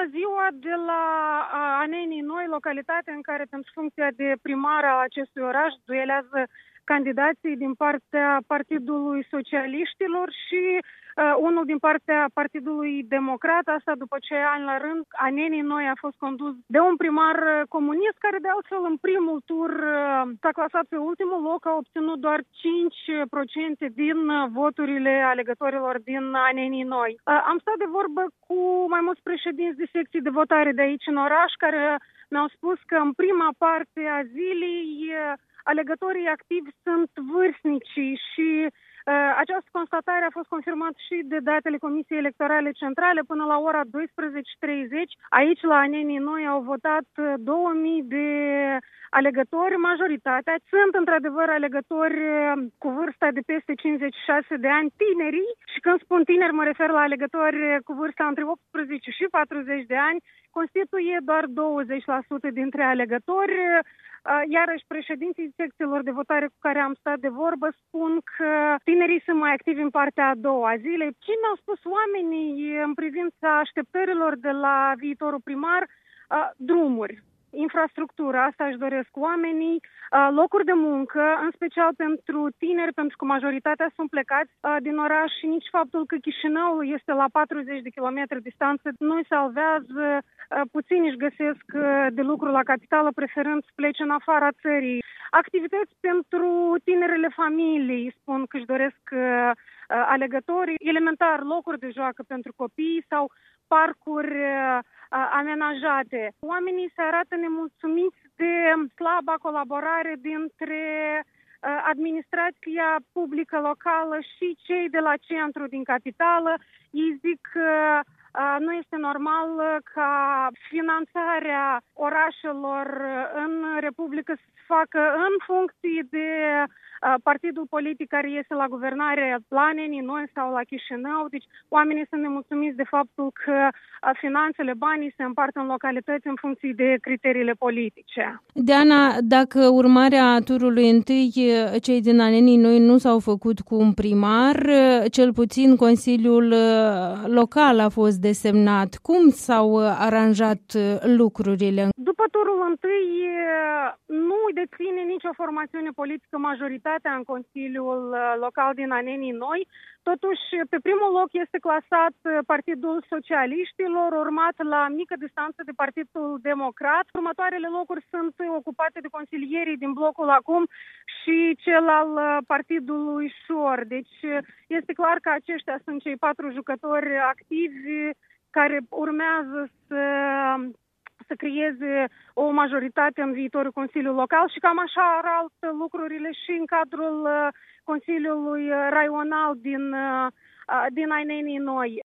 ziua de la Anenii Noi, localitate în care, pentru funcția de primar a acestui oraș, duelează candidații din partea Partidului Socialiștilor și unul din partea Partidului Democrat, asta după ce ani la rând Anenii Noi a fost condus de un primar comunist, care de altfel în primul tur s-a clasat pe ultimul loc, a obținut doar 5% din voturile alegătorilor din Anenii Noi. Am stat de vorbă cu mai mulți președinți de secții de votare de aici în oraș, care mi-au spus că în prima parte a zilei alegătorii activi sunt vârstnici și această constatare a fost confirmată și de datele Comisiei Electorale Centrale. Până la ora 12:30, aici la Anenii Noi au votat 2000 de alegători. Majoritatea sunt într-adevăr alegători cu vârsta de peste 56 de ani, tinerii, și când spun tineri mă refer la alegători cu vârsta între 18 și 40 de ani, constituie doar 20% dintre alegători. Iarăși, președinții secțiilor de votare cu care am stat de vorbă spun că tinerii sunt mai activi în partea a doua a zilei. Ce mi-au spus oamenii în privința așteptărilor de la viitorul primar? Drumuri, infrastructură, asta își doresc oamenii, locuri de muncă, în special pentru tineri, pentru că majoritatea sunt plecați din oraș și nici faptul că Chișinău este la 40 de kilometri distanță nu-i salvează. Puțini își găsesc de lucru la capitală, preferând să plece în afara țării. Activități pentru tinerele familii, spun că își doresc alegătorii, elementar locuri de joacă pentru copii sau parcuri amenajate. Oamenii se arată nemulțumiți de slaba colaborare dintre administrația publică locală și cei de la centru din capitală. Ei zic că nu este normal ca finanțarea orașelor în Republică să se facă în funcție de partidul politic care este la guvernare la Anenii Noi sau la Chișinău. Deci oamenii sunt nemulțumiți de faptul că finanțele, banii se împart în localități în funcție de criteriile politice. Diana, dacă urmarea turului întâi cei din Anenii Noi nu s-au făcut cu un primar, cel puțin Consiliul Local a fost desemnat. Cum s-au aranjat lucrurile? După turul întâi nu deține nicio formațiune politică majoritatea în Consiliul Local din Anenii Noi. Totuși, pe primul loc este clasat Partidul Socialiștilor, urmat la mică distanță de Partidul Democrat. Următoarele locuri sunt ocupate de consilierii din blocul acum și cel al Partidului Șor. Deci este clar că aceștia sunt cei 4 jucători activi care urmează să creeze o majoritate în viitorul Consiliul Local și cam așa arată lucrurile și în cadrul Consiliului Raional din Anenii Noi.